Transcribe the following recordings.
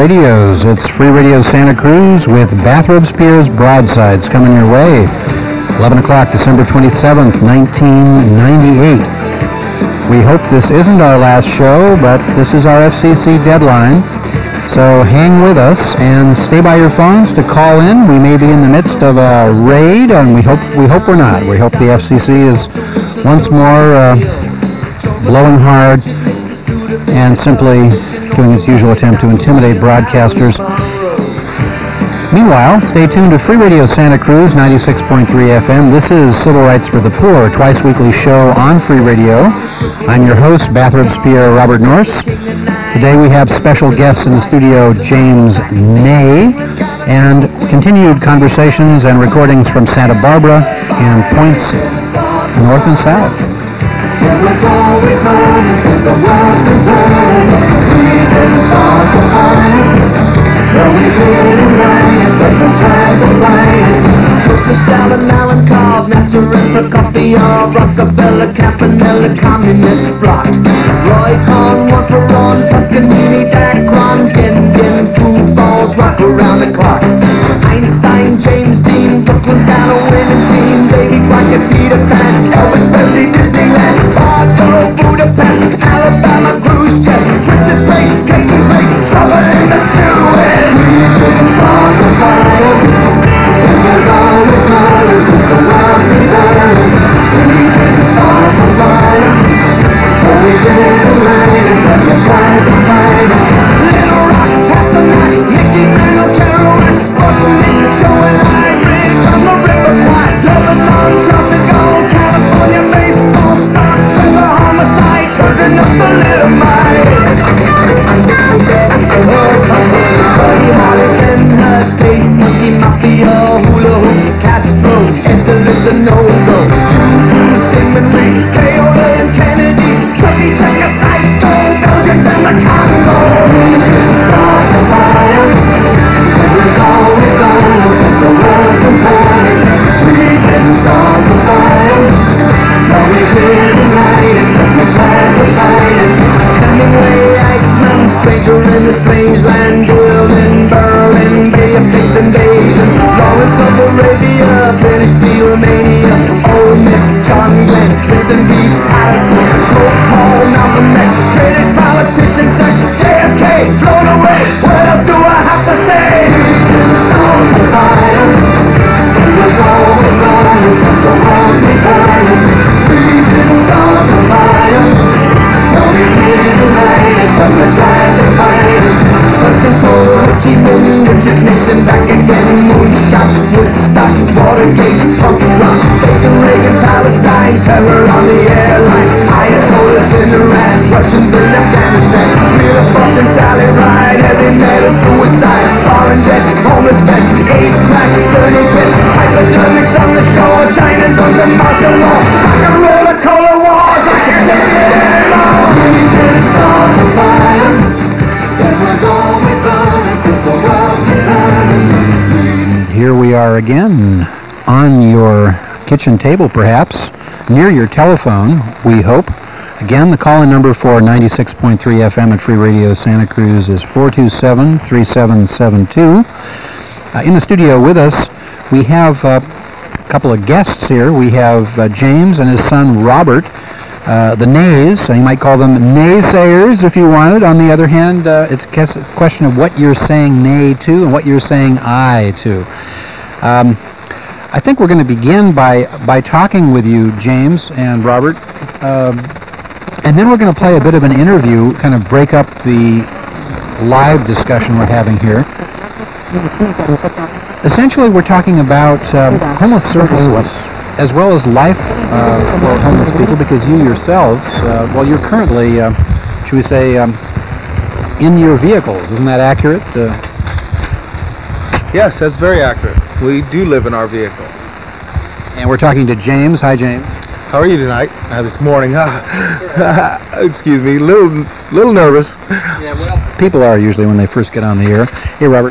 radios. It's Free Radio Santa Cruz with Bathrobe Spears Broadsides coming your way. 11 o'clock, December 27th, 1998. We hope this isn't our last show, but this is our FCC deadline. So hang with us and stay by your phones to call in. We may be in the midst of a raid, and we hope we're not. We hope the FCC is once more blowing hard and simply doing its usual attempt to intimidate broadcasters. Meanwhile, stay tuned to Free Radio Santa Cruz 96.3 FM. This is Civil Rights for the Poor, a twice-weekly show on Free Radio. I'm your host, Bathrobe Spear Robert Norse. Today we have special guests in the studio, James Ney, and continued conversations and recordings from Santa Barbara and points north and south. It was always burning since the world's been turning. We didn't start the fire. No, we didn't light it, but we tried to light it. Joseph Stalin, Alan Cobb, Nasser and Prokofiev, Rockefeller, Campanella, Communist Bloc. Roy Cohn, one for on, Toscanini, Dacron, Gendon, Food Falls, rock around the clock. Einstein, James Dean, Brooklyn's got a winning team. Davy Crockett, Peter Pan, Elvis Presley, Disneyland, Bardo, Budapest, Alabama, Khrushchev, Princess Grace, Clayton Grace, Trouble in the Suez. We didn't start the fire. It was always burning since the world's been turning. We didn't start the fire, but we didn't light it, but we tried to fight it. Little Rock, Pastor Mac, Mickey Mantle, Carol and Sputnik, Joe and Hybrid, on the River Kwai, Lebanon, Charles de Gaulle, California baseball star, River homicide, turning up the little mite. Buddy Holly, Benhurst, Space Monkey, Mafia, Hula Hoops, Castro, Italy's a no-go. Juju, Seminary, Paola and Kennedy, Chucky, Checker, Psycho, Belgians and the Congo. We didn't start the fire. It was always burning since the world's been turning. We didn't start the fire. No, we didn't light it, but we tried to fight it. Hemingway, Eichmann, stranger in a strange land, building Berlin, Bay of Pigs invasion, Lawrence of Arabia, British Beatlemania, Ole Miss, John Glenn, Kristen Beach, Allison, Pope Paul, Malcolm X, British politician sex, JFK, blown away. What else do I have to say? We didn't start the fire. It was always burning since the world been turning. We didn't start the fire. No, we didn't light it, but we tried to fight it. But control, Ho Chi Minh, Richard Nixon, back again, moonshot, Woodstock, Watergate, punk rock, Bacon, Reagan, Palestine, terror on the airline, Ayatollahs in Iran, Russians in Afghanistan, Real Fortune, Sally Ride, heavy metal, suicide, foreign jets, homeless vets, AIDS, crack, dirty bits, hypodermics on the shore, China's under martial law, rock and roll, a cola wars, I can't take it anymore. We didn't start the fire. It was always burning since the world's been turning. Here we are again, on your kitchen table perhaps, near your telephone, we hope. Again, the call-in number for 96.3 FM at Free Radio Santa Cruz is 427-3772. In the studio with us, we have a couple of guests here. We have James and his son Robert. The nays, you might call them naysayers if you wanted. On the other hand, it's a question of what you're saying nay to and what you're saying aye to. I think we're going to begin by talking with you, James and Robert, and then we're going to play a bit of an interview, kind of break up the live discussion we're having here. Essentially, we're talking about homeless services as well as life for homeless people, because you yourselves, you're currently, should we say, in your vehicles. Isn't that accurate? Yes, that's very accurate. We do live in our vehicle. And we're talking to James. Hi, James. How are you tonight? This morning. Excuse me, little nervous. Yeah, well, people are usually when they first get on the air. Hey, Robert.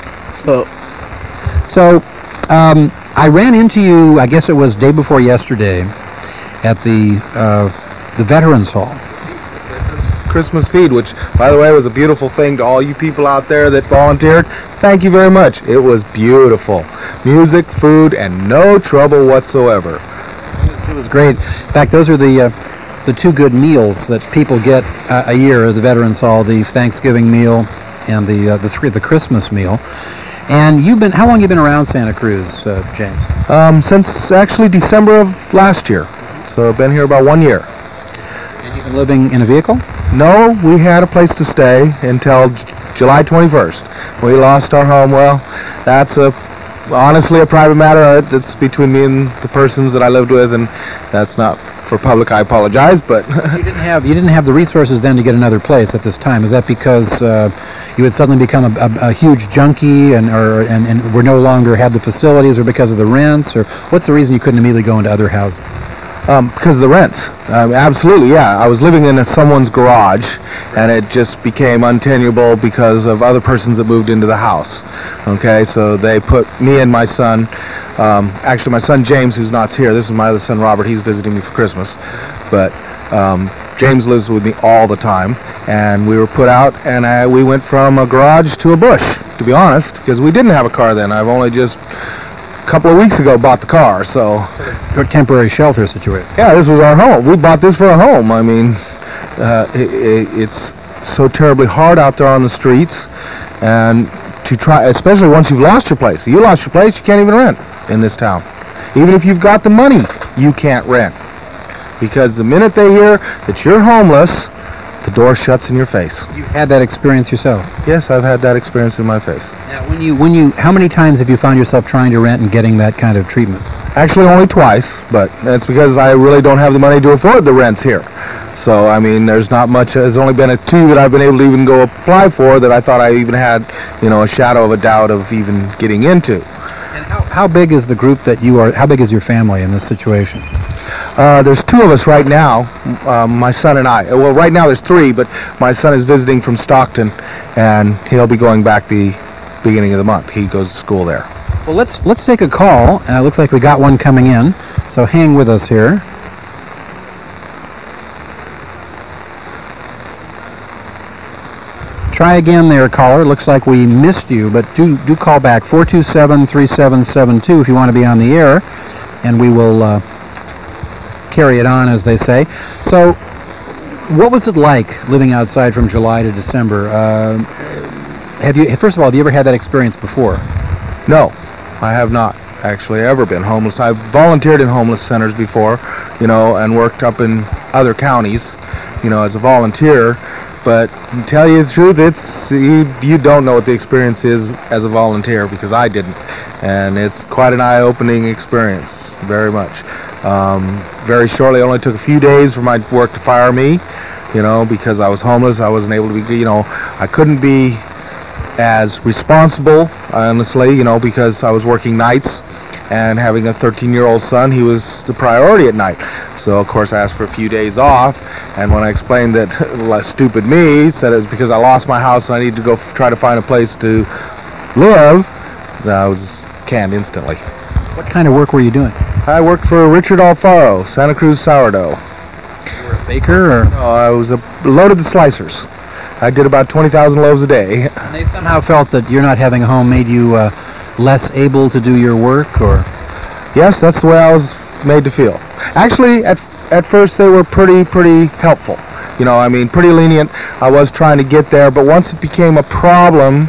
So, I ran into you, I guess it was day before yesterday, at the Veterans Hall. Christmas feed, which, by the way, was a beautiful thing to all you people out there that volunteered. Thank you very much. It was beautiful. Music, food, and no trouble whatsoever. It was great. In fact, those are the two good meals that people get a year at the Veterans Hall: the Thanksgiving meal and the Christmas meal. And how long have you been around Santa Cruz, James? Since actually December of last year. So I've been here about 1 year. And you've been living in a vehicle? No, we had a place to stay until July 21st. We lost our home. Well, that's honestly a private matter. That's between me and the persons that I lived with, and that's not for public. I apologize, but you didn't have the resources then to get another place at this time. Is that because you had suddenly become a huge junkie and were no longer had the facilities, or because of the rents, or what's the reason you couldn't immediately go into other housing? Because of the rents. Absolutely, yeah. I was living in someone's garage, and it just became untenable because of other persons that moved into the house. Okay, so they put me and my son, actually my son James, who's not here. This is my other son Robert. He's visiting me for Christmas. But James lives with me all the time, and we were put out, and we went from a garage to a bush, to be honest, because we didn't have a car then. I've only just a couple of weeks ago bought the car, so... Your temporary shelter situation. Yeah, this was our home. We bought this for a home. I mean, it's so terribly hard out there on the streets, and to try, especially once you've lost your place. You lost your place, you can't even rent in this town. Even if you've got the money, you can't rent. Because the minute they hear that you're homeless, the door shuts in your face. You had that experience yourself? Yes, I've had that experience in my face. Now, how many times have you found yourself trying to rent and getting that kind of treatment? Actually, only twice, but that's because I really don't have the money to afford the rents here. So, I mean, there's not much. There's only been two that I've been able to even go apply for that I thought I even had, a shadow of a doubt of even getting into. And how big is the group that you are? How big is your family in this situation? There's two of us right now, my son and I. Well, right now there's three, but my son is visiting from Stockton, and he'll be going back the beginning of the month. He goes to school there. Well, let's take a call. Looks like we got one coming in, so hang with us here. Try again there, caller. Looks like we missed you, but do call back, 427-3772 if you want to be on the air, and we will carry it on, as they say. So, what was it like living outside from July to December? First of all, have you ever had that experience before? No, I have not actually ever been homeless. I've volunteered in homeless centers before, and worked up in other counties, as a volunteer. But to tell you the truth, you don't know what the experience is as a volunteer, because I didn't. And it's quite an eye-opening experience, very much. Very shortly, it only took a few days for my work to fire me, because I was homeless. I wasn't able to be, I couldn't be as responsible, honestly, because I was working nights, and having a 13-year-old son, he was the priority at night. So, of course, I asked for a few days off, and when I explained that, stupid me said it was because I lost my house and I needed to go try to find a place to live, I was canned instantly. What kind of work were you doing? I worked for Richard Alfaro, Santa Cruz Sourdough. You were a baker, or? No, I was loaded the slicers. I did about 20,000 loaves a day. And they somehow felt that you're not having a home made you less able to do your work, or? Yes, that's the way I was made to feel. Actually, at first they were pretty helpful. Pretty lenient. I was trying to get there, but once it became a problem,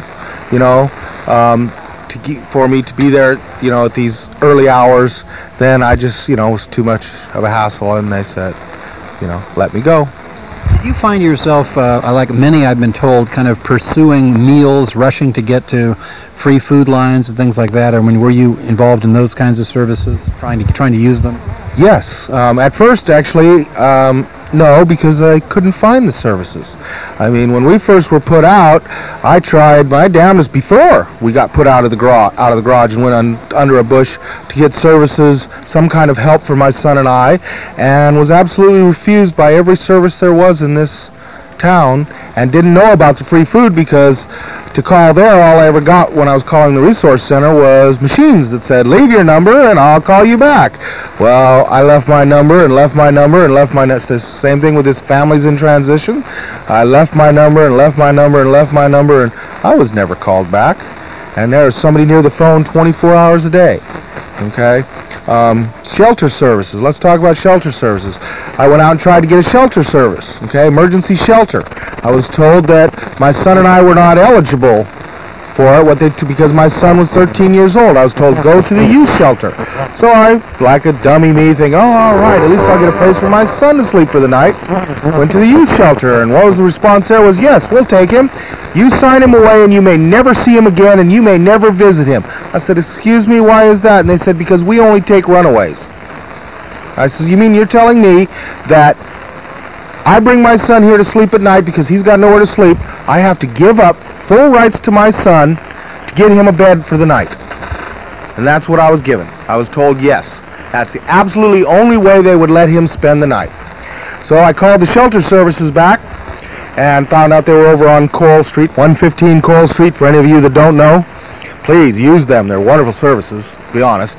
for me to be there, at these early hours, then I just, was too much of a hassle, and they said, let me go. Did you find yourself, like many I've been told, kind of pursuing meals, rushing to get to free food lines and things like that? I mean, were you involved in those kinds of services, trying to use them? Yes. At first, actually, no, because I couldn't find the services. I mean, when we first were put out, I tried my damnedest before we got put out of the garage and went under a bush to get services, some kind of help for my son and I, and was absolutely refused by every service there was in this town and didn't know about the free food because to call there, all I ever got when I was calling the resource center was machines that said, leave your number and I'll call you back. Well, I left my number and left my number and left my number. It's the same thing with this families in transition. I left my number and left my number and left my number, and I was never called back. And there was somebody near the phone 24 hours a day. Okay? Shelter services. Let's talk about shelter services. I went out and tried to get a shelter service, okay, emergency shelter. I was told that my son and I were not eligible for it because my son was 13 years old. I was told, go to the youth shelter. So I, like a dummy me, thinking, oh, all right, at least I'll get a place for my son to sleep for the night. Went to the youth shelter, and what was the response there was, yes, we'll take him. You sign him away and you may never see him again and you may never visit him. I said, excuse me, why is that? And they said, because we only take runaways. I said, you mean you're telling me that I bring my son here to sleep at night because he's got nowhere to sleep, I have to give up full rights to my son to get him a bed for the night? And that's what I was given. I was told yes. That's the absolutely only way they would let him spend the night. So I called the shelter services back and found out they were over on Coral Street, 115 Coral Street. For any of you that don't know, please use them. They're wonderful services, to be honest.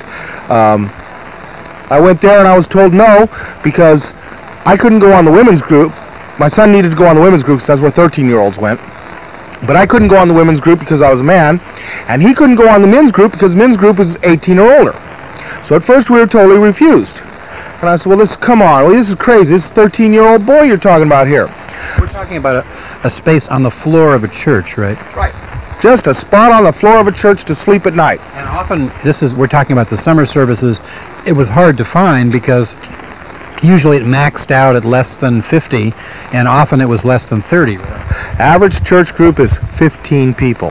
I went there and I was told no because I couldn't go on the women's group. My son needed to go on the women's group because that's where 13-year-olds went. But I couldn't go on the women's group because I was a man, and he couldn't go on the men's group because men's group is 18 or older. So at first we were totally refused. And I said, well, come on, this is crazy. This is a 13-year-old boy you're talking about here. We're talking about a space on the floor of a church, right? Right. Just a spot on the floor of a church to sleep at night. And often, we're talking about the summer services, it was hard to find because usually it maxed out at less than 50, and often it was less than 30. Average church group is 15 people.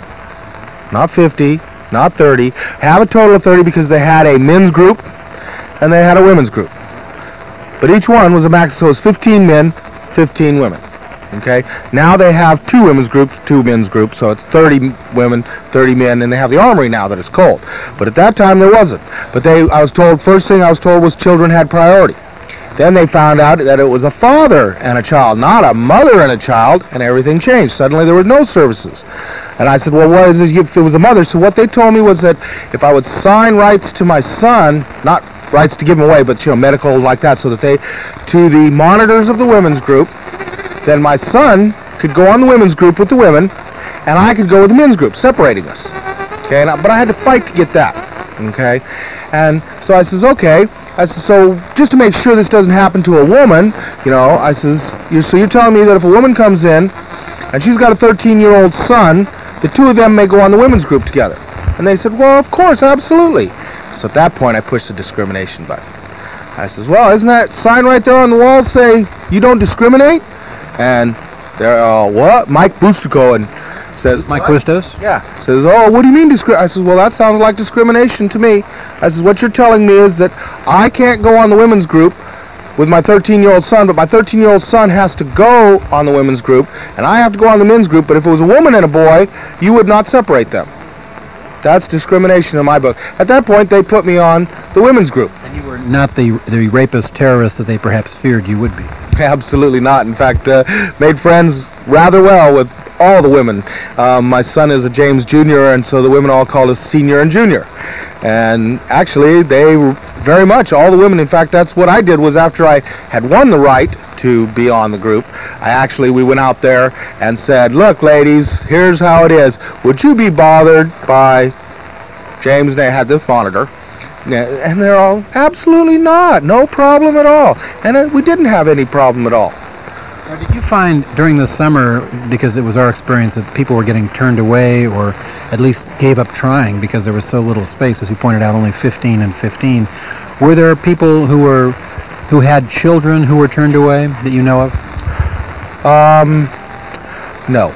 Not 50, not 30. Have a total of 30 because they had a men's group and they had a women's group. But each one was a max, so it was 15 men, 15 women. Okay? Now they have two women's groups, two men's groups, so it's 30 women, 30 men, and they have the armory now that it's cold. But at that time there wasn't. But first thing I was told was children had priority. Then they found out that it was a father and a child, not a mother and a child, and everything changed. Suddenly there were no services. And I said, well, what is it if it was a mother? So what they told me was that if I would sign rights to my son, not rights to give him away, but medical like that, so that to the monitors of the women's group, then my son could go on the women's group with the women, and I could go with the men's group, separating us. Okay, but I had to fight to get that. Okay, and so I says, okay. I said, so just to make sure this doesn't happen to a woman, I says, so you're telling me that if a woman comes in and she's got a 13-year-old son, the two of them may go on the women's group together? And they said, well, of course, absolutely. So at that point, I pushed the discrimination button. I says, well, isn't that sign right there on the wall say you don't discriminate? And they're, what? Mike Bustico and says, Mike Bustos? Yeah. Says, oh, what do you mean discrimination? I says, well, that sounds like discrimination to me. I says, what you're telling me is that I can't go on the women's group with my 13-year-old son, but my 13-year-old son has to go on the women's group, and I have to go on the men's group, but if it was a woman and a boy, you would not separate them. That's discrimination in my book. At that point, they put me on the women's group. And you were not the rapist terrorist that they perhaps feared you would be. Absolutely not. In fact, made friends rather well with all the women. My son is a James Jr., and so the women all called us Senior and Junior. And actually, they were very much, all the women, in fact, that's what I did was after I had won the right to be on the group, we went out there and said, look, ladies, here's how it is. Would you be bothered by James? And they had this monitor. And they're all, absolutely not. No problem at all. And we didn't have any problem at all. Now, did you find during the summer, because it was our experience, that people were getting turned away or at least gave up trying because there was so little space, as you pointed out, only 15 and 15. Were there people who had children who were turned away that you know of? No.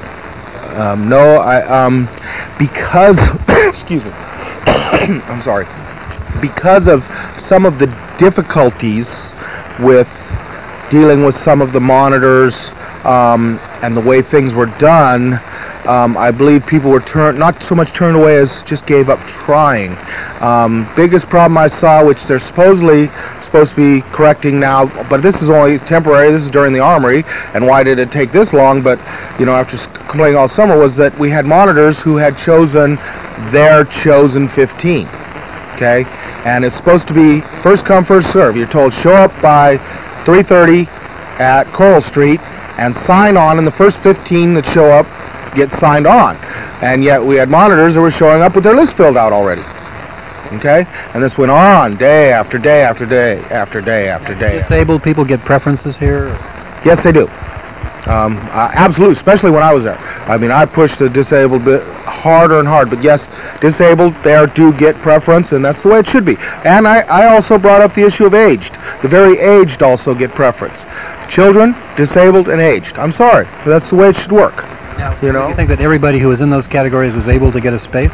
Because, excuse me, I'm sorry. Because of some of the difficulties with dealing with some of the monitors and the way things were done, I believe people were not so much turned away as just gave up trying. Biggest problem I saw, which they're supposedly supposed to be correcting now, but this is only temporary. This is during the Armory, and why did it take this long? But after complaining all summer, was that we had monitors who had chosen their chosen 15. Okay, and it's supposed to be first come, first serve. You're told show up by 3:30 at Coral Street and sign on, and the first 15 that show up get signed on. And yet we had monitors that were showing up with their list filled out already. Okay, and this went on day after day after day after day after day. Disabled people get preferences here? Yes, they do. Absolutely, especially when I was there. I mean, I pushed the disabled bit harder and hard, but yes, disabled there do get preference, and that's the way it should be. And I also brought up the issue of aged. The very aged also get preference. Children, disabled, and aged. I'm sorry, but that's the way it should work. Now, do you think that everybody who was in those categories was able to get a space?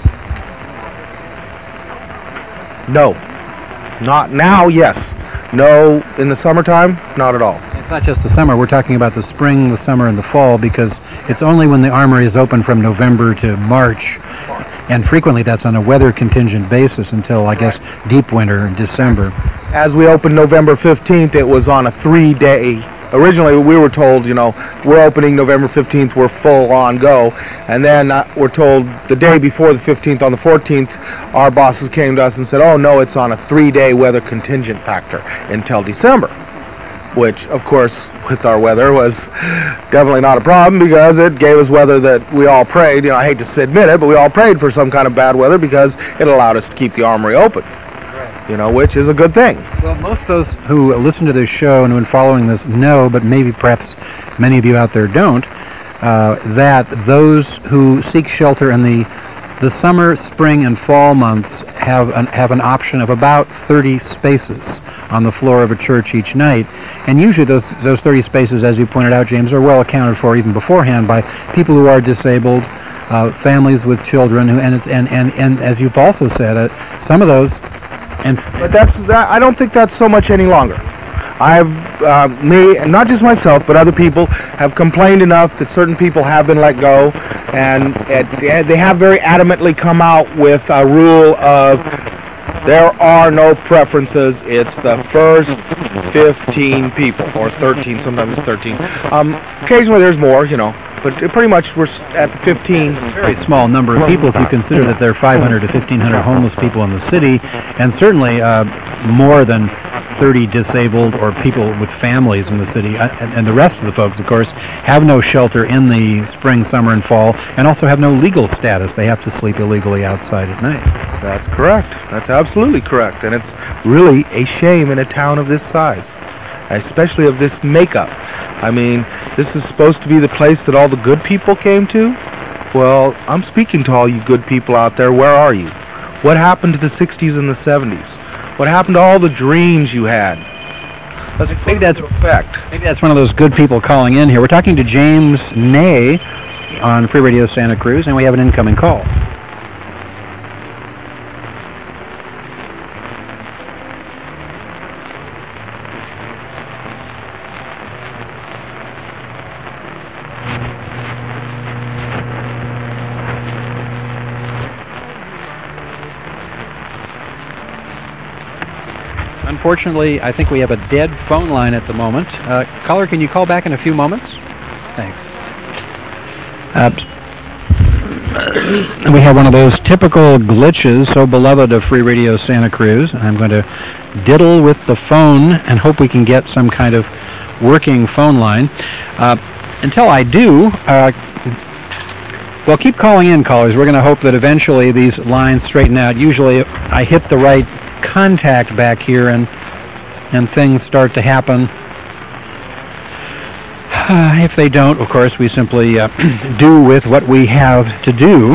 No. Not now, yes. No, in the summertime, not at all. It's not just the summer. We're talking about the spring, the summer, and the fall, because it's only when the Armory is open from November to March, and frequently that's on a weather contingent basis until, I guess, deep winter in December. As we opened November 15th, it was on a 3-day. Originally, we were told, we're opening November 15th, we're full on go. And then we're told the day before the 15th, on the 14th, our bosses came to us and said, oh, no, it's on a 3-day weather contingent factor until December. Which, of course, with our weather was definitely not a problem because it gave us weather that we all prayed. I hate to admit it, but we all prayed for some kind of bad weather because it allowed us to keep the Armory open. Which is a good thing. Well, most of those who listen to this show and have been following this know, but maybe perhaps many of you out there don't, that those who seek shelter in the summer, spring, and fall months have an option of about 30 spaces on the floor of a church each night. And usually those 30 spaces, as you pointed out, James, are well accounted for even beforehand by people who are disabled, families with children, and as you've also said, some of those. But I don't think that's so much any longer. Me, and not just myself, but other people have complained enough that certain people have been let go, and they have very adamantly come out with a rule of there are no preferences. It's the first 15 people, or 13, sometimes it's 13. Occasionally there's more, but pretty much we're at the 15. Very small number of people if you consider that there are 500 to 1,500 homeless people in the city, and certainly more than 30 disabled or people with families in the city. And the rest of the folks, of course, have no shelter in the spring, summer, and fall, and also have no legal status. They have to sleep illegally outside at night. That's correct. That's absolutely correct. And it's really a shame in a town of this size, especially of this makeup. I mean, this is supposed to be the place that all the good people came to. Well, I'm speaking to all you good people out there. Where are you? What happened to the 60s and the 70s? What happened to all the dreams you had? Maybe that's one of those good people calling in here. We're talking to James Ney on Free Radio Santa Cruz, and we have an incoming call. Unfortunately, I think we have a dead phone line at the moment. Caller, can you call back in a few moments? Thanks. We have one of those typical glitches so beloved of Free Radio Santa Cruz. I'm going to diddle with the phone and hope we can get some kind of working phone line. Until I do, well, keep calling in, callers. We're going to hope that eventually these lines straighten out. Usually I hit the right contact back here and things start to happen. If they don't, of course, we simply do with what we have to do.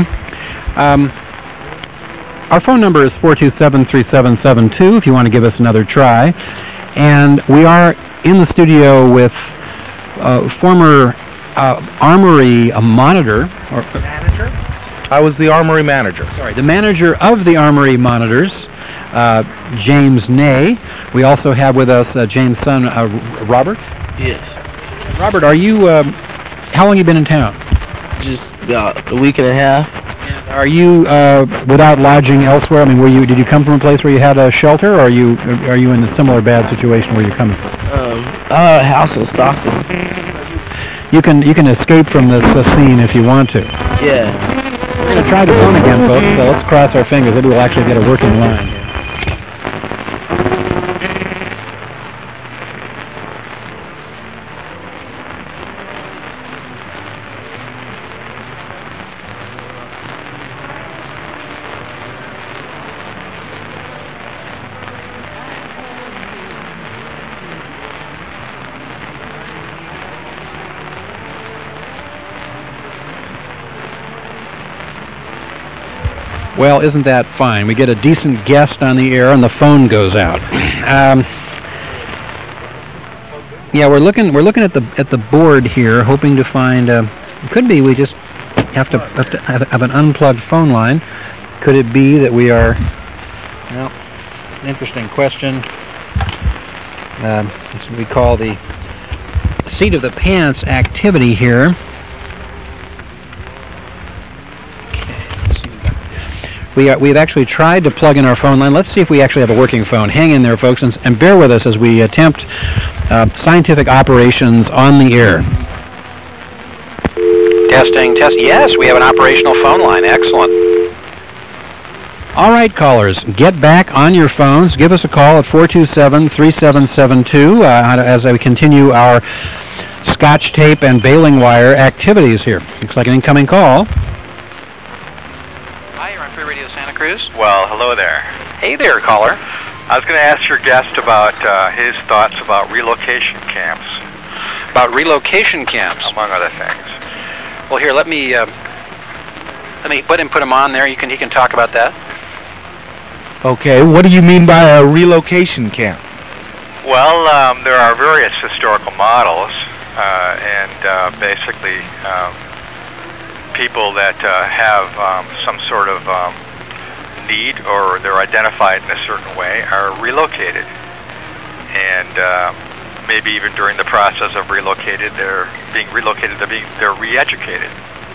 Our phone number is 427-3772 if you want to give us another try. And we are in the studio with former Armory monitor. Manager? I was the Armory manager. Sorry, the manager of the Armory monitors, James Ney. We also have with us James' son, Robert. Yes. Robert, are you? How long have you been in town? Just about a week and a half. Are you without lodging elsewhere? I mean, did you come from a place where you had a shelter, or are you in a similar bad situation where you're coming from? A house in Stockton. You can escape from this scene if you want to. Yeah. We're going to try the phone again, folks, so let's cross our fingers. Maybe we'll actually get a working line. Well, isn't that fine? We get a decent guest on the air and the phone goes out. Yeah, we're looking at the board here, hoping to find. It could be we just have to have an unplugged phone line. Could it be that we are? Well, an interesting question. This we call the seat of the pants activity here. We've actually tried to plug in our phone line. Let's see if we actually have a working phone. Hang in there, folks, and bear with us as we attempt scientific operations on the air. Testing, test. Yes, we have an operational phone line. Excellent. All right, callers, get back on your phones. Give us a call at 427-3772 as we continue our Scotch tape and baling wire activities here. Looks like an incoming call. Well, hello there. Hey there, caller. I was going to ask your guest about his thoughts about relocation camps. About relocation camps? Among other things. Well, here, let me put him on there. He can talk about that. Okay, what do you mean by a relocation camp? Well, there are various historical models, and basically people that have some sort of need, or they're identified in a certain way, are relocated, and maybe even during the process of they're re-educated.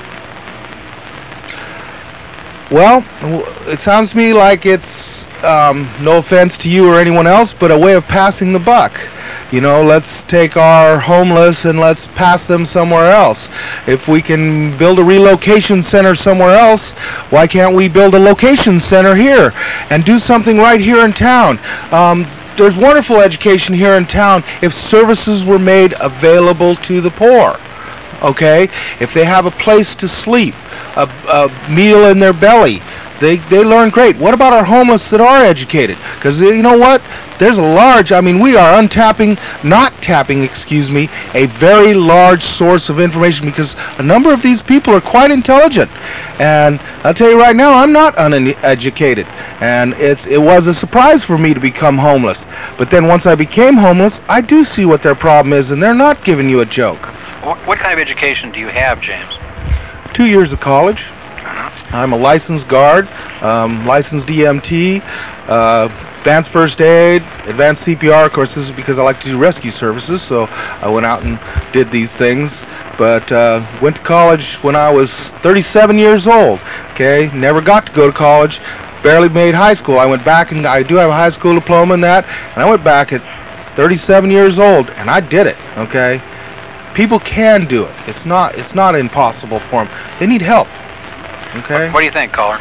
Well, it sounds to me like it's no offense to you or anyone else, but a way of passing the buck. You know, let's take our homeless and let's pass them somewhere else. If we can build a relocation center somewhere else, why can't we build a location center here and do something right here in town? There's wonderful education here in town if services were made available to the poor. Okay? If they have a place to sleep, a meal in their belly, they learn great. What about our homeless that are educated? Because you know what? There's a large, we are not tapping, a very large source of information, because a number of these people are quite intelligent. And I'll tell you right now, I'm not uneducated. And it was a surprise for me to become homeless. But then once I became homeless, I do see what their problem is, and they're not giving you a joke. What kind of education do you have, James? 2 years of college. I'm a licensed guard, licensed EMT, advanced first aid, advanced CPR. Of course, this is because I like to do rescue services, so I went out and did these things. But went to college when I was 37 years old. Okay, never got to go to college, barely made high school. I went back, and I do have a high school diploma in that, and I went back at 37 years old, and I did it. Okay, people can do it. It's not impossible for them. They need help. Okay. What do you think, caller?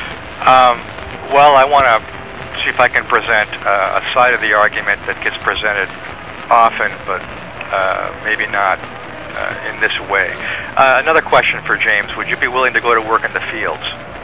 Well, I want to see if I can present a side of the argument that gets presented often, but maybe not in this way. Another question for James. Would you be willing to go to work in the fields?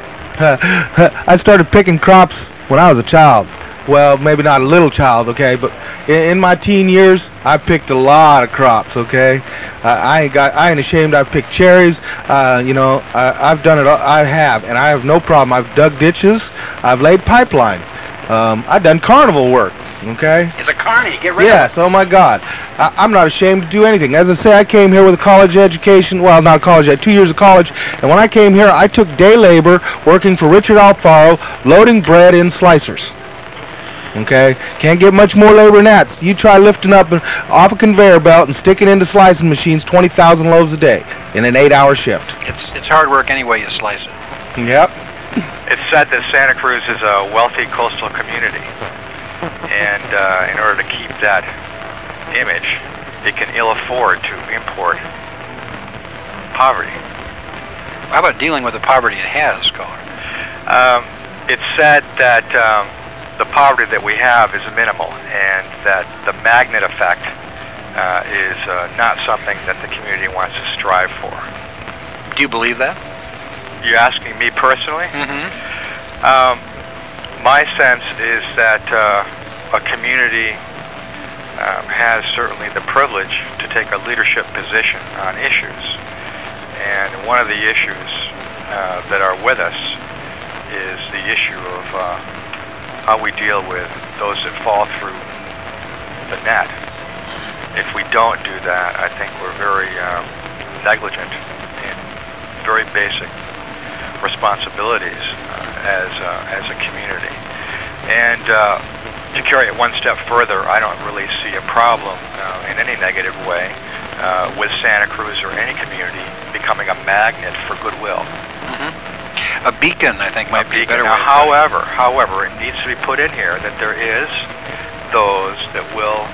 I started picking crops when I was a child. Well, maybe not a little child, okay, but in my teen years, I picked a lot of crops, okay. I ain't ashamed. I've picked cherries. I've done it. I have, and I have no problem. I've dug ditches. I've laid pipeline. I've done carnival work. Okay. It's a carny. Get rid Yes. Oh my God. I'm not ashamed to do anything. As I say, I came here with a college education. Well, not college. I had 2 years of college, and when I came here, I took day labor working for Richard Alfaro, loading bread in slicers. Okay, can't get much more labor than that. You try lifting up off a conveyor belt and sticking into slicing machines 20,000 loaves a day in an 8-hour shift. It's hard work any way you slice it. Yep. It's said that Santa Cruz is a wealthy coastal community, and in order to keep that image, it can ill afford to import poverty. How about dealing with the poverty it has, Scholar? It's said that the poverty that we have is minimal, and that the magnet effect is not something that the community wants to strive for. Do you believe that? You're asking me personally? Mm-hmm. My sense is that a community has certainly the privilege to take a leadership position on issues. And one of the issues that are with us is the issue of how we deal with those that fall through the net. If we don't do that, I think we're very negligent in very basic responsibilities as a community. And to carry it one step further, I don't really see a problem in any negative way with Santa Cruz or any community becoming a magnet for goodwill. Mm-hmm. A beacon, I think, might be a better way. Now, however, it needs to be put in here that there is those that will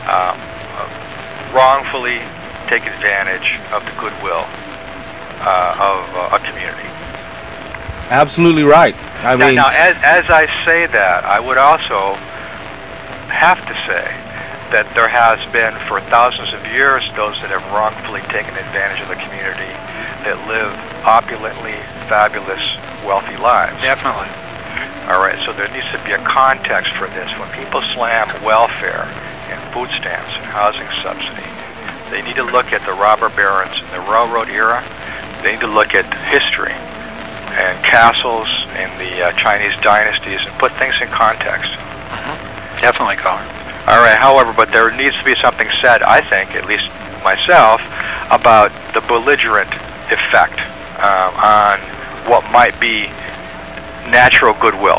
wrongfully take advantage of the goodwill of a community. Absolutely right. I mean, now, as I say that, I would also have to say that there has been for thousands of years those that have wrongfully taken advantage of the community that live opulently, fabulous, wealthy lives. Definitely. All right, so there needs to be a context for this. When people slam welfare and food stamps and housing subsidy, they need to look at the robber barons in the railroad era. They need to look at history and castles in the Chinese dynasties and put things in context. Mm-hmm. Definitely, Colin. All right, however, but there needs to be something said, I think, at least myself, about the belligerent effect on what might be natural goodwill.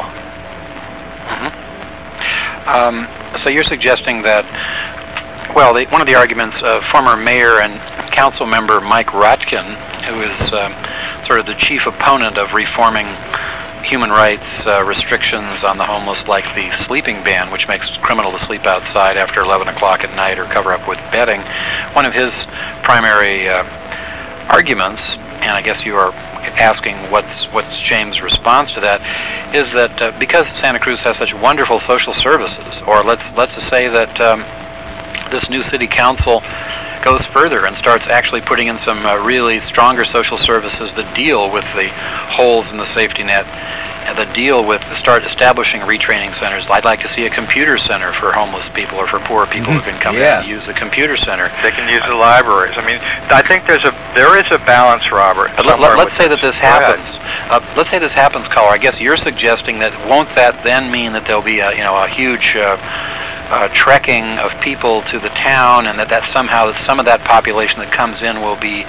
Mm-hmm. So you're suggesting that, well, one of the arguments of former mayor and council member Mike Rotkin, who is sort of the chief opponent of reforming human rights restrictions on the homeless, like the sleeping ban, which makes it criminal to sleep outside after 11 o'clock at night or cover up with bedding. One of his primary arguments, and I guess you are asking what's James' response to that, is that because Santa Cruz has such wonderful social services, or let's just say that this new city council goes further and starts actually putting in some really stronger social services that deal with the holes in the safety net, and that deal with start establishing retraining centers. I'd like to see a computer center for homeless people or for poor people who can come in and use the computer center. They can use the libraries. I mean, I think there is a balance, Robert. But let's say that this happens. Let's say this happens, caller. I guess you're suggesting that won't that then mean that there'll be a huge trekking of people to the town, and that somehow some of that population that comes in will be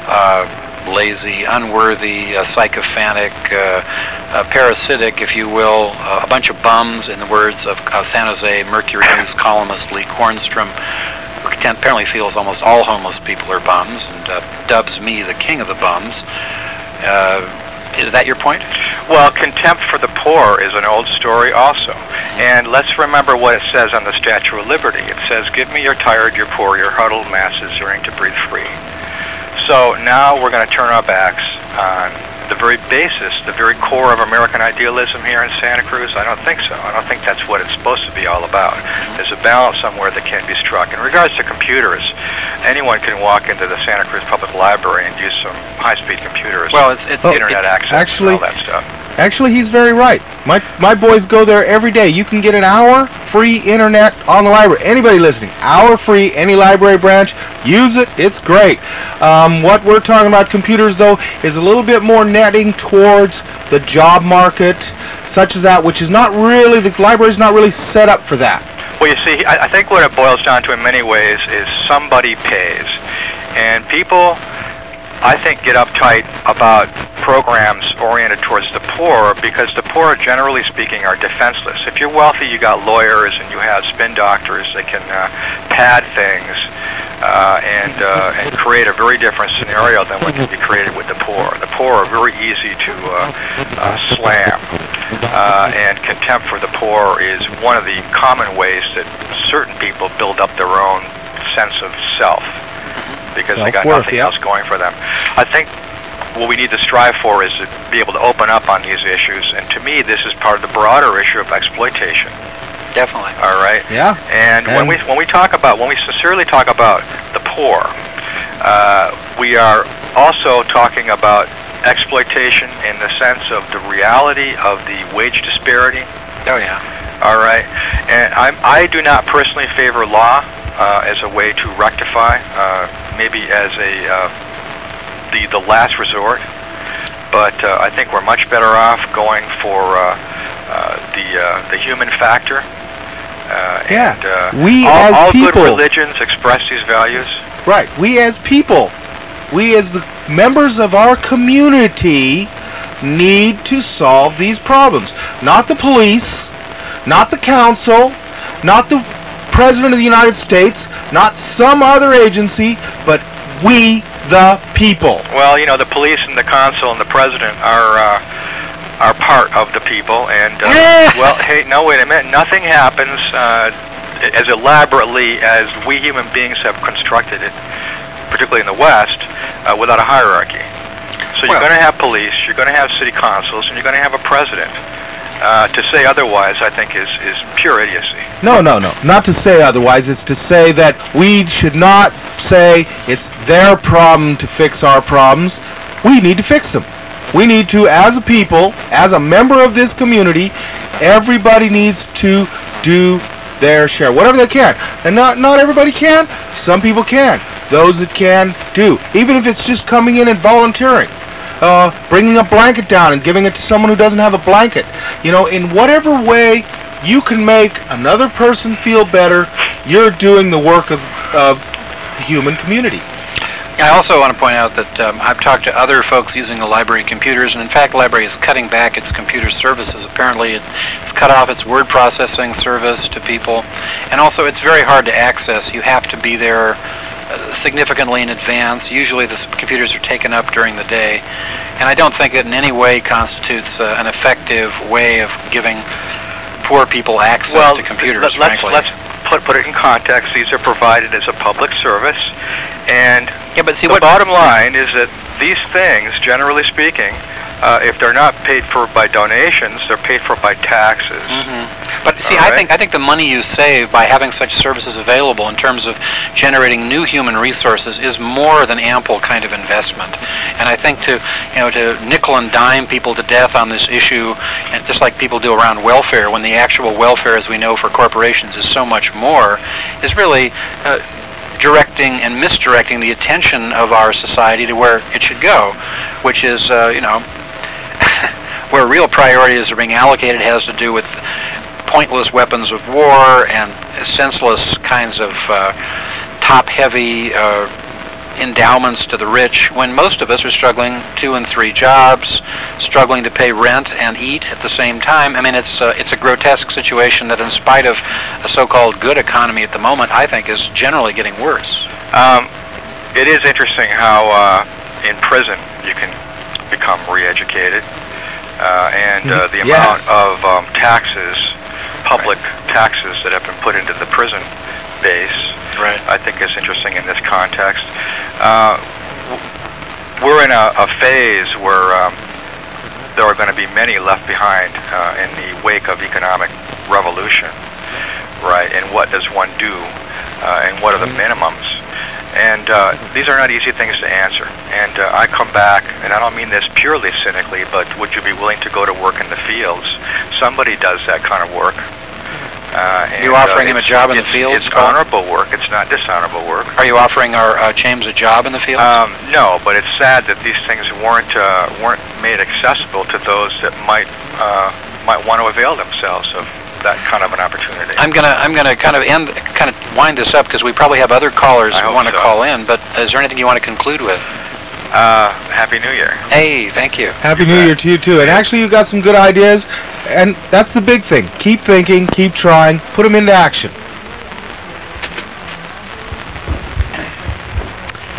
lazy, unworthy, psychophantic, parasitic, if you will, a bunch of bums, in the words of San Jose Mercury News columnist Lee Kornstrom, who apparently feels almost all homeless people are bums and dubs me the king of the bums. Is that your point? Well, contempt for the poor is an old story also. And let's remember what it says on the Statue of Liberty. It says, "Give me your tired, your poor, your huddled masses yearning to breathe free." So now we're going to turn our backs on the very basis, the very core of American idealism here in Santa Cruz? I don't think so. I don't think that's what it's supposed to be all about. There's a balance somewhere that can be struck. In regards to computers, anyone can walk into the Santa Cruz Public Library and use some high-speed computers. Well, it's internet access and all that stuff. Actually, he's very right. My boys go there every day. You can get an hour free internet on the library. Anybody listening, hour free, any library branch, use it. It's great. What we're talking about computers, though, is a little bit more netting towards the job market, such as that, which is not really, the library's not really set up for that. Well, you see, I think what it boils down to in many ways is somebody pays. And people, I think, get uptight about programs oriented towards the poor because the poor, generally speaking, are defenseless. If you're wealthy, you got lawyers and you have spin doctors that can pad things and create a very different scenario than what can be created with the poor. The poor are very easy to slam, and contempt for the poor is one of the common ways that certain people build up their own sense of self because they got Self-worth, nothing yeah. else going for them. I think what we need to strive for is to be able to open up on these issues, and to me this is part of the broader issue of exploitation. Definitely. All right. Yeah. And when we sincerely talk about the poor, we are also talking about exploitation in the sense of the reality of the wage disparity. Oh yeah. All right. And I do not personally favor law as a way to rectify, maybe as the last resort. But I think we're much better off going for the human factor. We as all people, good religions express these values. right? We as people, we as the members of our community, need to solve these problems. Not the police, not the council, not the President of the United States, not some other agency, but we, the people. Well, you know, the police and the consul and the president are part of the people, and well, hey, no, wait a minute. Nothing happens as elaborately as we human beings have constructed it, particularly in the West, without a hierarchy. So you're going to have police, you're going to have city councils, and you're going to have a president. To say otherwise, I think, is pure idiocy. No. Not to say otherwise. It's to say that we should not say it's their problem to fix our problems. We need to fix them. We need to, as a people, as a member of this community, everybody needs to do their share, whatever they can. And not everybody can. Some people can. Those that can, do. Even if it's just coming in and volunteering. Bringing a blanket down and giving it to someone who doesn't have a blanket. You know, in whatever way you can make another person feel better, you're doing the work of the human community. I also want to point out that I've talked to other folks using the library computers, and in fact the library is cutting back its computer services. Apparently it's cut off its word processing service to people, and also it's very hard to access. You have to be there significantly in advance. Usually the computers are taken up during the day, and I don't think it in any way constitutes an effective way of giving poor people access to computers, frankly. Let's put it in context. These are provided as a public service, and but see, the bottom line is that these things, generally speaking, if they're not paid for by donations, they're paid for by taxes. But see, I think the money you save by having such services available in terms of generating new human resources is more than ample kind of investment. And I think to nickel and dime people to death on this issue, and just like people do around welfare, when the actual welfare, as we know, for corporations is so much more, is really directing and misdirecting the attention of our society to where it should go, which is, where real priorities are being allocated has to do with pointless weapons of war and senseless kinds of top-heavy endowments to the rich, when most of us are struggling 2 and 3 jobs, struggling to pay rent and eat at the same time. I mean, it's a grotesque situation that, in spite of a so-called good economy at the moment, I think is generally getting worse. It is interesting how in prison you can become re-educated, and the amount of taxes, public taxes that have been put into the prison base, I think is interesting in this context. We're in a phase where there are going to be many left behind in the wake of economic revolution, right? And what does one do, and what are the minimums? And these are not easy things to answer. And I come back, and I don't mean this purely cynically, but would you be willing to go to work in the fields? Somebody does that kind of work. You're offering him a job in the fields? It's honorable work. It's not dishonorable work. Are you offering our James a job in the fields? No, but it's sad that these things weren't made accessible to those that might want to avail themselves of that kind of an opportunity. I'm gonna kind of wind this up because we probably have other callers who want to call in. But is there anything you want to conclude with? Happy New Year. Hey, thank you. Happy New Year to you too. And actually, you got some good ideas, and that's the big thing. Keep thinking, keep trying, put them into action.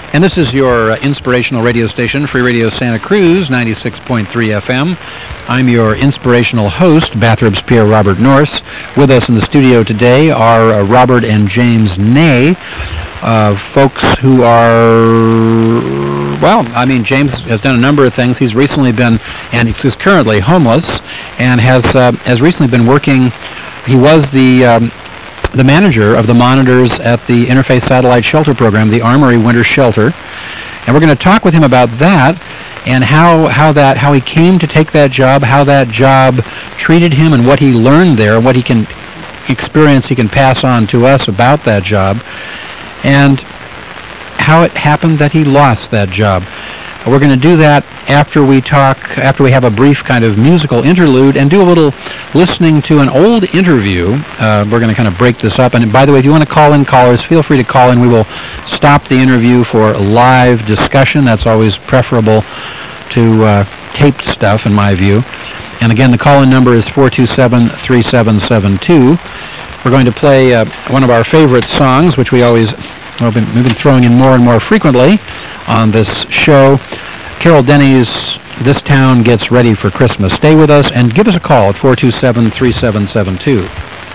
And this is your inspirational radio station, Free Radio Santa Cruz, 96.3 FM. I'm your inspirational host, Bathrobes Pierre Robert Norris. With us in the studio today are Robert and James Ney, folks who are, well, I mean, James has done a number of things. He's recently been, and is currently homeless, and has recently been working. He was the manager of the monitors at the Interfaith Satellite Shelter Program, the Armory Winter Shelter, and we're going to talk with him about that and how he came to take that job, how that job treated him, and what he learned there, and what he can experience he can pass on to us about that job, and how it happened that he lost that job. We're going to do that after we have a brief kind of musical interlude and do a little listening to an old interview. We're going to kind of break this up. And by the way, if you want to call in, callers, feel free to call in. We will stop the interview for live discussion. That's always preferable to taped stuff, in my view. And again, the call-in number is 427-3772. We're going to play one of our favorite songs, which we've been throwing in more and more frequently on this show, Carol Denny's This Town Gets Ready for Christmas. Stay with us and give us a call at 427-3772.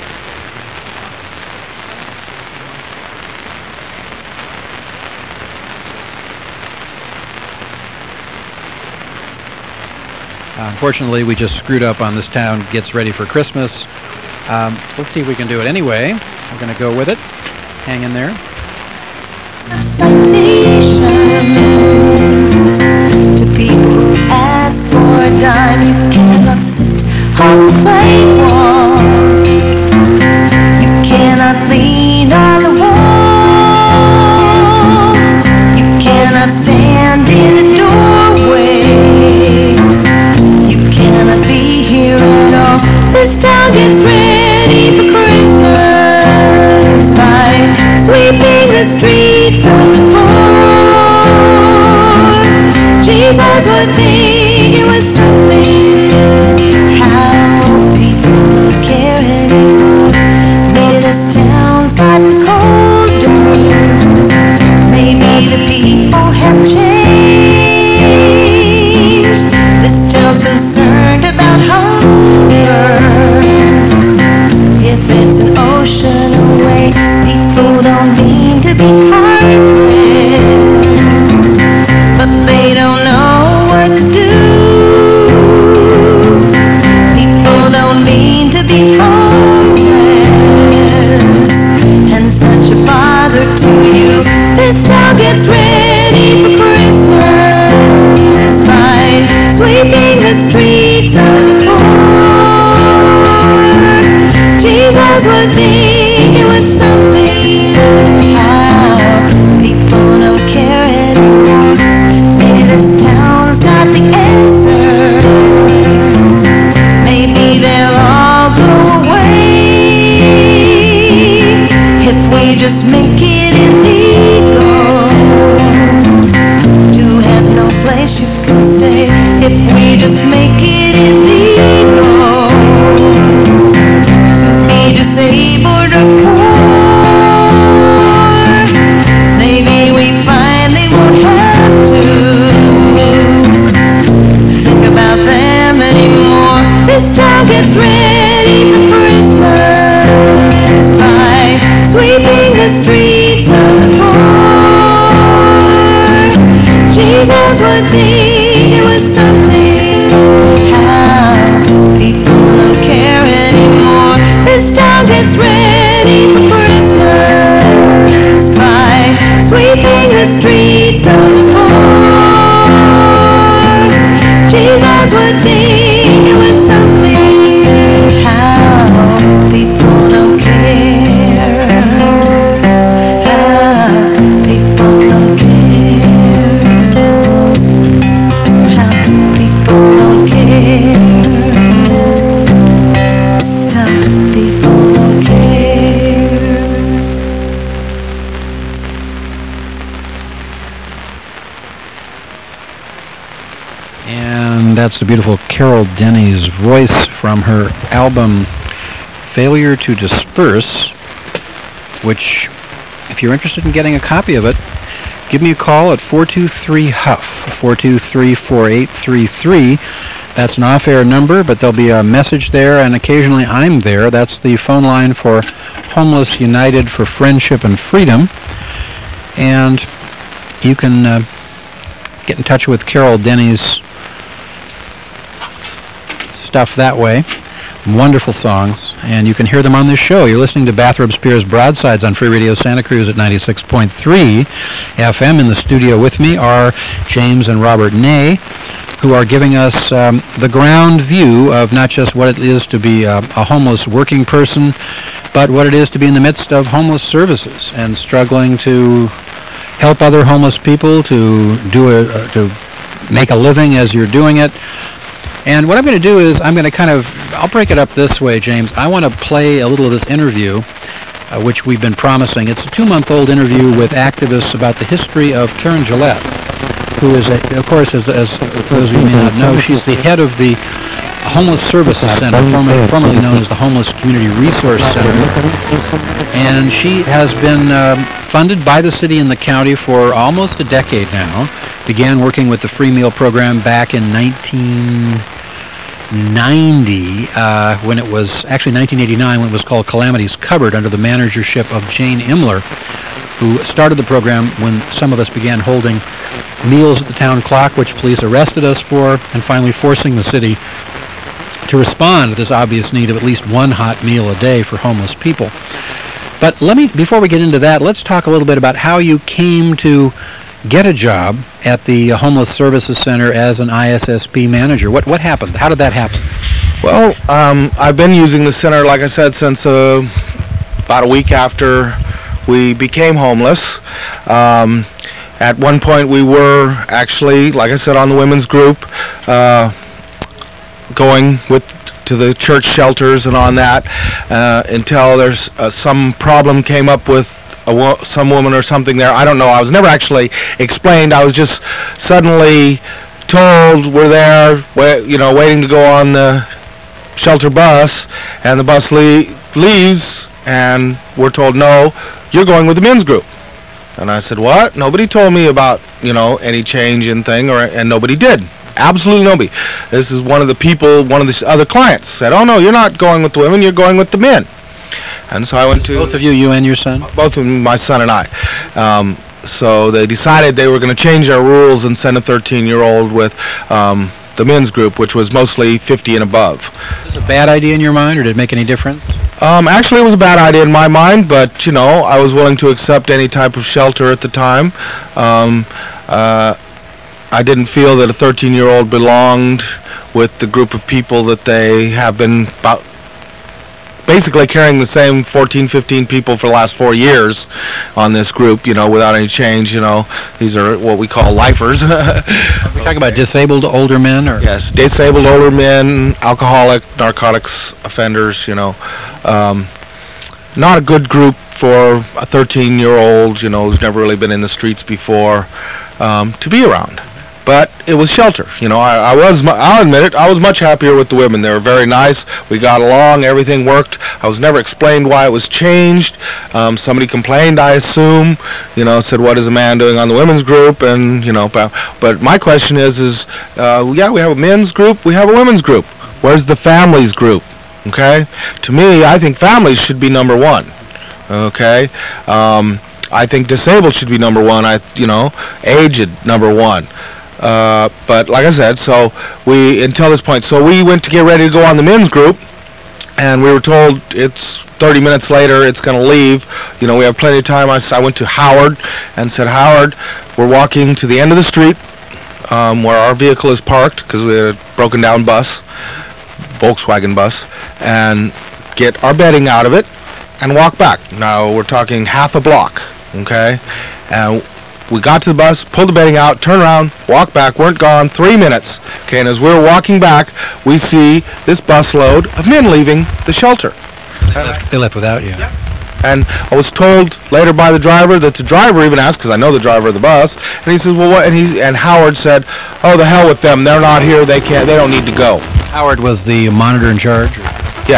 Unfortunately, we just screwed up on This Town Gets Ready for Christmas. Let's see if we can do it anyway. We're going to go with it. Hang in there. To people who ask for a dime, you cannot sit on the sidewalk. You cannot lean on the wall. You cannot stand in a doorway. You cannot be here at all. This town gets ready for Christmas by sweeping the streets of the poor. Jesus would think it was something how people care anymore. Maybe this town's got the cold door. Maybe the people have changed. This town's concerned about hunger. If it's an ocean away, people don't mean to be heartless, but they don't know what to do. People don't mean to be homeless and such a bother to you. This town gets ready for Christmas by sweeping the streets of the poor. Jesus would think it was something how people don't care anymore. Maybe this town's got the answer. Maybe they'll all go away if we just make it illegal to have no place you can stay. If we just make it illegal to be disabled or poor, maybe we finally won't have to think about them anymore. This town gets ready for Christmas by sweeping the streets of the poor. Jesus would think it was something how people don't care anymore. This town gets ready for Christmas by sweeping the streets of the poor. Jesus would think it was something how people don't care. How people don't care. How people don't care. How people don't care. And that's the beautiful Carol Denny's voice from her album Failure to Disperse, which, if you're interested in getting a copy of it, give me a call at 423-HUFF, 423-4833. That's an off-air number, but there'll be a message there, and occasionally I'm there. That's the phone line for Homeless United for Friendship and Freedom. And you can get in touch with Carol Denny's stuff that way. Wonderful songs, and you can hear them on this show. You're listening to Bathrobe Spears Broadsides on Free Radio Santa Cruz at 96.3 FM. In the studio with me are James and Robert Ney, who are giving us the ground view of not just what it is to be a homeless working person, but what it is to be in the midst of homeless services and struggling to help other homeless people to to make a living as you're doing it. And what I'm going to do is I'm going to I'll break it up this way, James. I want to play a little of this interview, which we've been promising. It's a 2-month-old interview with activists about the history of Karen Gillette, who is, of course, as for those of you who may not know, she's the head of the Homeless Services Center, formerly known as the Homeless Community Resource Center. And she has been funded by the city and the county for almost a decade now. Began working with the free meal program back in 1990, when it was, actually 1989, when it was called Calamities Covered, under the managership of Jane Imler, who started the program when some of us began holding meals at the town clock, which police arrested us for, and finally forcing the city to respond to this obvious need of at least one hot meal a day for homeless people. But before we get into that, let's talk a little bit about how you came to get a job at the Homeless Services Center as an ISSP manager. What happened? How did that happen? Well, I've been using the center, like I said, since about a week after we became homeless. At one point we were actually, like I said, on the women's group, going to the church shelters and on that, until there's some problem came up with some woman or something there. I don't know. I was never actually explained. I was just suddenly told we're there, waiting to go on the shelter bus, and the bus leaves, and we're told, no, you're going with the men's group. And I said, what? Nobody told me about, any change in thing, and nobody did. Absolutely nobody. This is one of the other clients said, oh no, you're not going with the women, you're going with the men. And so I went to... Both of you and your son? Both of them, my son and I. So they decided they were going to change their rules and send a 13-year-old with the men's group, which was mostly 50 and above. Was this a bad idea in your mind, or did it make any difference? Actually, it was a bad idea in my mind, but, I was willing to accept any type of shelter at the time. I didn't feel that a 13-year-old belonged with the group of people that they have been basically carrying the same 14, 15 people for the last 4 years on this group, without any change. These are what we call lifers. Are we talking about disabled older men? Or? Yes, disabled older men, alcoholic, narcotics offenders, not a good group for a 13-year-old, who's never really been in the streets before, to be around. But it was shelter. I'll admit it, I was much happier with the women. They were very nice. We got along. Everything worked. I was never explained why it was changed. Somebody complained, I assume, said, what is a man doing on the women's group? And, but my question is, yeah, we have a men's group, we have a women's group. Where's the families group? Okay? To me, I think families should be number one. Okay? I think disabled should be number one. Aged, number one. But like I said, so until this point, so we went to get ready to go on the men's group, and we were told it's 30 minutes later, it's going to leave. We have plenty of time. I went to Howard and said, Howard, we're walking to the end of the street, where our vehicle is parked, because we had a broken down bus, Volkswagen bus, and get our bedding out of it and walk back. Now we're talking half a block, okay? And we got to the bus, pulled the bedding out, turned around, walked back, weren't gone 3 minutes. Okay, and as we were walking back, we see this busload of men leaving the shelter. They left without you. Yeah. And I was told later by the driver that the driver even asked, because I know the driver of the bus, and he says, well, what? And Howard said, oh, the hell with them. They're not here. They don't need to go. Howard was the monitor in charge? Yes.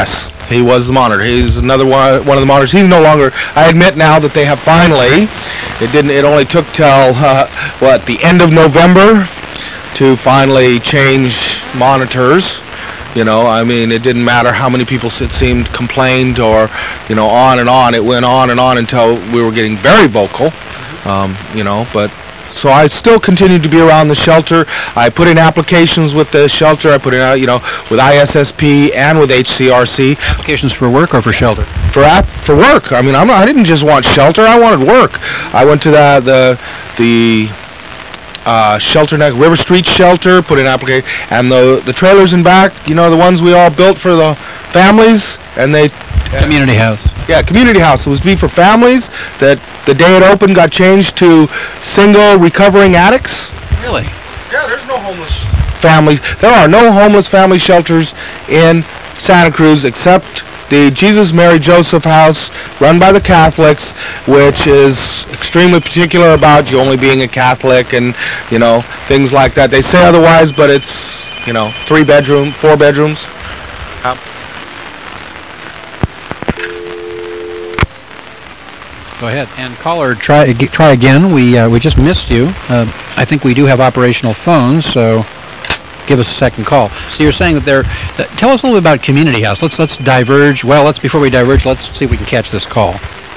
He was the monitor. He's another one of the monitors. He's no longer. I admit now that they have finally. It only took till the end of November to finally change monitors. You know, I mean, it didn't matter how many people it seemed complained, or, you know, on and on. It went on and on until we were getting very vocal. You know, but. So I still continue to be around the shelter. I put in applications with the shelter. I put in, you know, with ISSP and with HCRC. Applications for work or for shelter? For work. I mean, I didn't just want shelter. I wanted work. I went to the shelter next River Street shelter, put in application, and the trailers in back. You know, the ones we all built for the families, and they. Community house. Yeah, community house. It was to be for families that the day it opened got changed to single recovering addicts. Really? Yeah, there's no homeless families. There are no homeless family shelters in Santa Cruz except the Jesus Mary Joseph House run by the Catholics, which is extremely particular about you only being a Catholic and, you know, things like that. They say otherwise, but it's, you know, 4 bedrooms. Go ahead. And caller, try again. We just missed you. I think we do have operational phones, so give us a second call. So you're saying that tell us a little bit about Community House. Let's diverge. Well, before we diverge, let's see if we can catch this call.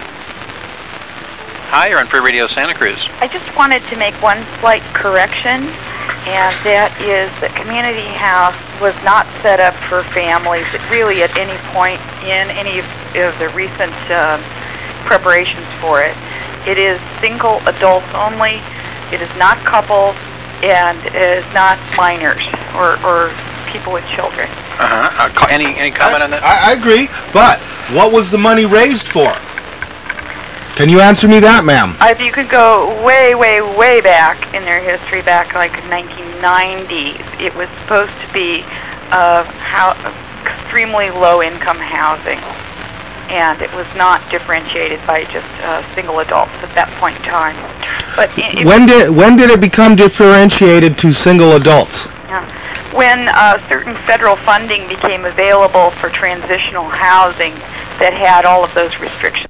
Hi, you're on Free Radio Santa Cruz. I just wanted to make one slight correction, and that is that Community House was not set up for families really at any point in any of the recent preparations for it. It is single adults only. It is not couples, and it is not minors or people with children. Any comment on that? I agree, but what was the money raised for? Can you answer me that, ma'am? If you could go way, way, way back in their history, back like 1990, it was supposed to be extremely low-income housing. And it was not differentiated by just single adults at that point in time. But when did it become differentiated to single adults? When certain federal funding became available for transitional housing that had all of those restrictions